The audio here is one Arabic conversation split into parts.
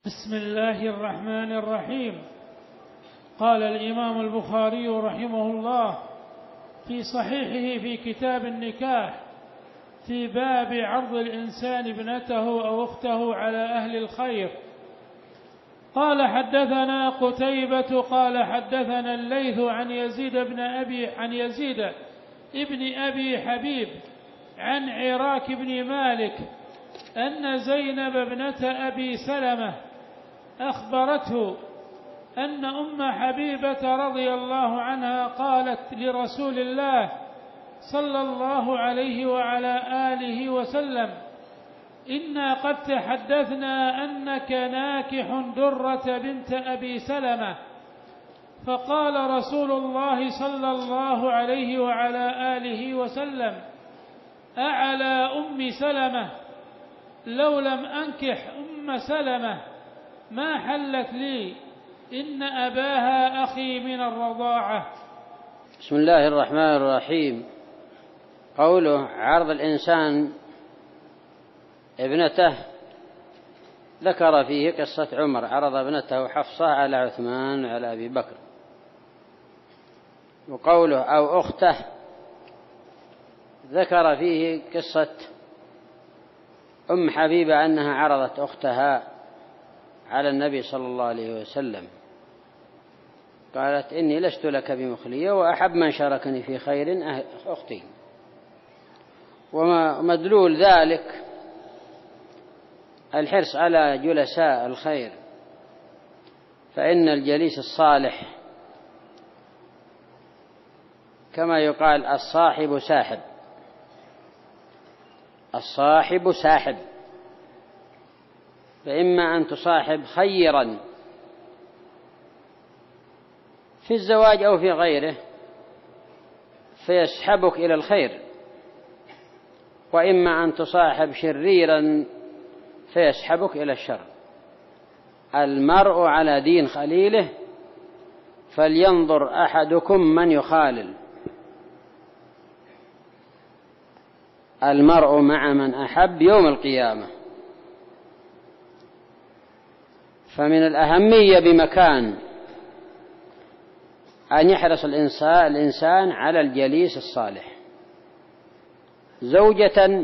بسم الله الرحمن الرحيم. قال الإمام البخاري رحمه الله في صحيحه في كتاب النكاح في باب عرض الإنسان ابنته أو أخته على أهل الخير. قال حدثنا قتيبة قال حدثنا الليث عن يزيد ابن أبي حبيب عن عراك بن مالك أن زينب ابنة أبي سلمة أخبرته أن أم حبيبة رضي الله عنها قالت لرسول الله صلى الله عليه وعلى آله وسلم: إنا قد تحدثنا أنك ناكح درة بنت أبي سلمة. فقال رسول الله صلى الله عليه وعلى آله وسلم: أعلى أم سلمة، لو لم أنكح أم سلمة ما حلت لي، إن أباها أخي من الرضاعة. بسم الله الرحمن الرحيم. قوله عرض الإنسان ابنته، ذكر فيه قصة عمر عرض ابنته حفصة على عثمان وعلى أبي بكر. وقوله أو أخته ذكر فيه قصة أم حبيبة أنها عرضت أختها على النبي صلى الله عليه وسلم، قالت: إني لست لك بمخلية، وأحب من شاركني في خير أختي. ومدلول ذلك الحرص على جلساء الخير، فإن الجليس الصالح كما يقال الصاحب ساحب، الصاحب ساحب، فإما أن تصاحب خيرا في الزواج أو في غيره فيسحبك إلى الخير، وإما أن تصاحب شريرا فيسحبك إلى الشر. المرء على دين خليله، فلينظر أحدكم من يخالل. المرء مع من أحب يوم القيامة. فمن الأهمية بمكان أن يحرص الإنسان على الجليس الصالح، زوجة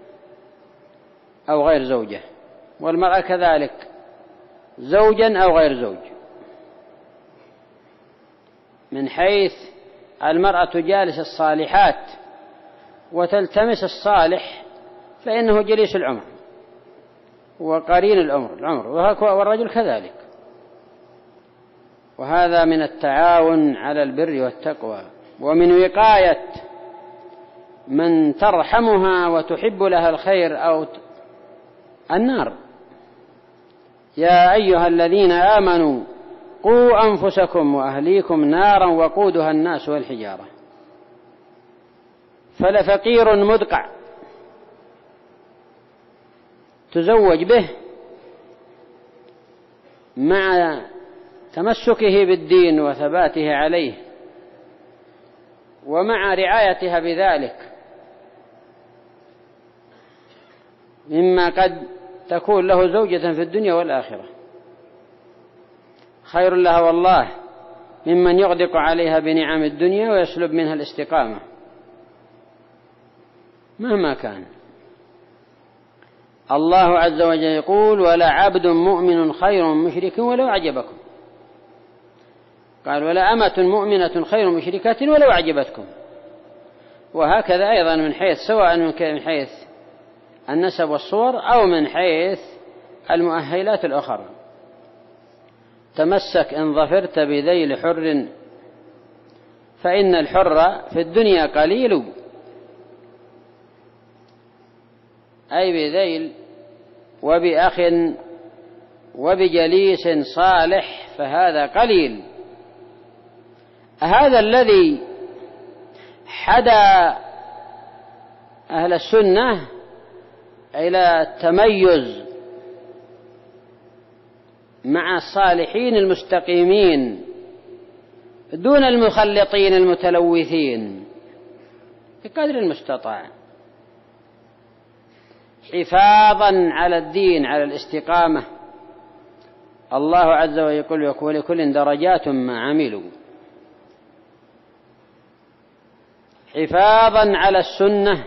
أو غير زوجة، والمرأة كذلك زوجا أو غير زوج، من حيث المرأة تجالس الصالحات وتلتمس الصالح، فإنه جليس العمر وقرين العمر، والرجل كذلك. وهذا من التعاون على البر والتقوى، ومن وقاية من ترحمها وتحب لها الخير أو النار. يا أيها الذين آمنوا قوا أنفسكم وأهليكم نارا وقودها الناس والحجارة. فلفقير مدقع تزوج به مع تمسكه بالدين وثباته عليه ومع رعايتها بذلك، مما قد تكون له زوجة في الدنيا والآخرة، خير لها والله ممن يغدق عليها بنعم الدنيا ويسلب منها الاستقامة مهما كان. الله عز وجل يقول: ولا عبد مؤمن خير من مشرك ولو أعجبكم. قال: ولا أمة مؤمنة خير من مشركة ولو أعجبتكم. وهكذا أيضا من حيث سواء من حيث النسب والصور أو من حيث المؤهلات الأخرى. تمسك إن ظفرت بذيل حر، فإن الحر في الدنيا قليل، أي بذيل وبأخ وبجليس صالح، فهذا قليل. هذا الذي حدا أهل السنة إلى التميز مع الصالحين المستقيمين دون المخلطين المتلوثين بقدر المستطاع، حفاظا على الدين، على الاستقامة، الله عز وجل يقول ولكل درجات ما عملوا، حفاظا على السنة،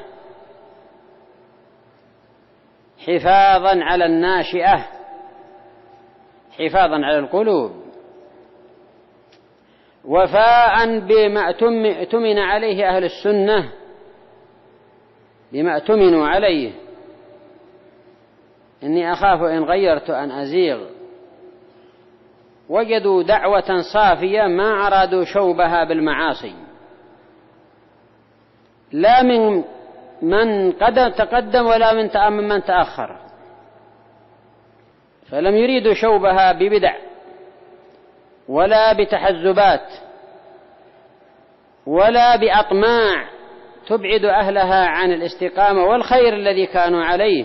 حفاظا على الناشئة، حفاظا على القلوب، وفاء بما اؤتمن عليه أهل السنة، بما اؤتمنوا عليه. إني أخاف إن غيرت أن أزيغ. وجدوا دعوة صافية ما أرادوا شوبها بالمعاصي، لا من تقدم ولا من تأخر، فلم يريدوا شوبها ببدع ولا بتحزبات ولا بأطماع تبعد أهلها عن الاستقامة والخير الذي كانوا عليه،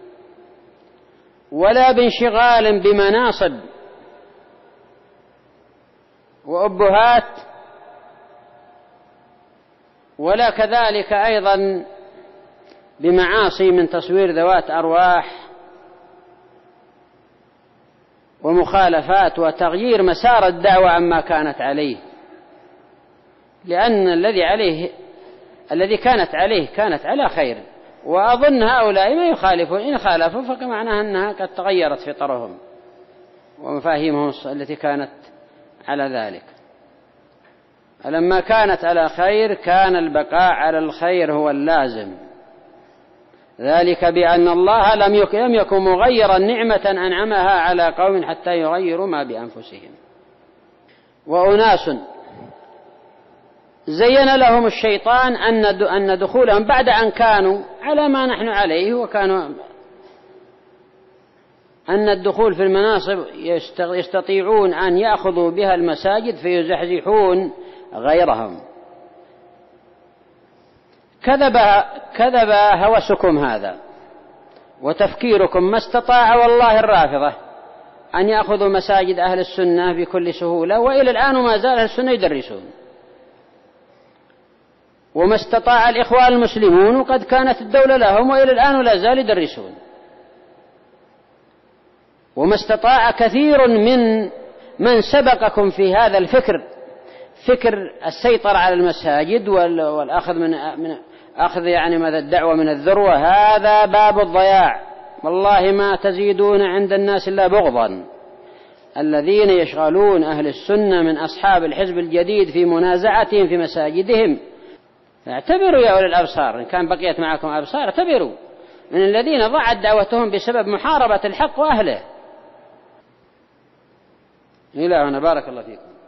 ولا بانشغال بمناصب وأبهات، ولا كذلك أيضا بمعاصي من تصوير ذوات أرواح ومخالفات وتغيير مسار الدعوة عما كانت عليه، لأن الذي كانت على خير. وأظن هؤلاء ما يخالفون، إن خالفوا فمعناها أنها قد تغيرت فطرهم ومفاهيمهم التي كانت على ذلك. فلما كانت على خير كان البقاء على الخير هو اللازم، ذلك بأن الله لم يكن مغيرا نعمة أنعمها على قوم حتى يغيروا ما بأنفسهم. وأناس زين لهم الشيطان أن دخولهم بعد أن كانوا على ما نحن عليه، وكانوا أن الدخول في المناصب يستطيعون أن يأخذوا بها المساجد فيزحزحون غيرهم. كذب هوسكم هذا وتفكيركم ما استطاع والله الرافضة أن يأخذوا مساجد أهل السنة بكل سهولة، وإلى الآن ما زال أهل السنة يدرسون، وما استطاع الإخوان المسلمون وقد كانت الدولة لهم وإلى الآن لا زال يدرسون، وما استطاع كثير من سبقكم في هذا الفكر، فكر السيطرة على المساجد والأخذ ماذا الدعوة من الذروة. هذا باب الضياع، والله ما تزيدون عند الناس إلا بغضا الذين يشغلون أهل السنة من أصحاب الحزب الجديد في منازعتهم في مساجدهم. اعتبروا يا أولي الأبصار، إن كان بقيت معكم أبصار، اعتبروا من الذين ضاعت دعوتهم بسبب محاربة الحق وأهله. إلهنا بارك الله فيكم.